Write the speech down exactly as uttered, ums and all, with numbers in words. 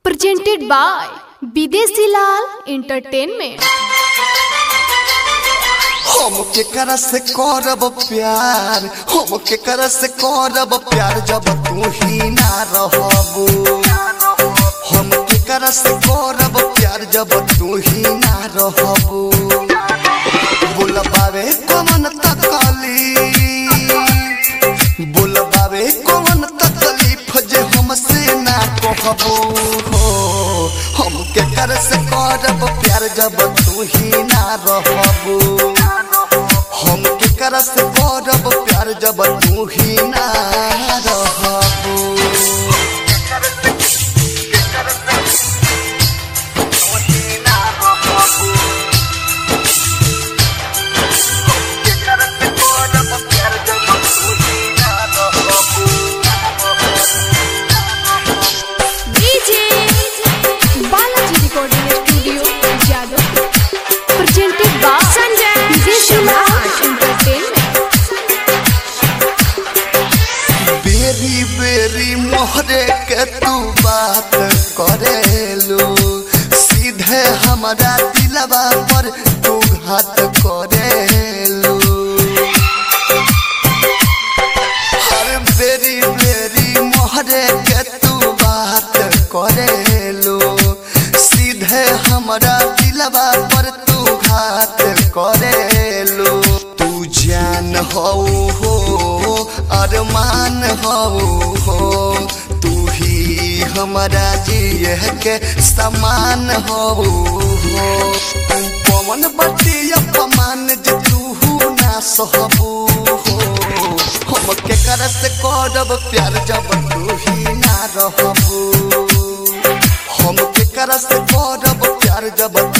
presented by Bidesi Lal Entertainment। हम के कर से करब प्यार हम के कर से करब प्यार जब तू ही ना रहबू हम के कर से करब प्यार जब तू ही ना रहबू बुलबावे कौन तकलीफ बुलबावे कौन तकलीफ जे हमसे ना कहबू हो हम के कर से करब प्यार जब तू ही ना रहबू हम के कर से करब प्यार जब तू ही ना रहबू बेरी बेरी मोहरे के तू बात करेलू सीधे हमारा दिलवा पर तू घात करेलू हर बेरी बेरी मोहरे के तू बात करेलू सीधे हमारा दिलवा पर तू घात करेलू तू जान हो हो अरमान हो हो तू ही हमारा जिए के समान हो हो तू पवन बटी अपमान जे तू ना सहबू हो हम के कर से करब प्यार जब तू ही ना रहबू हम के कर से करब प्यार जब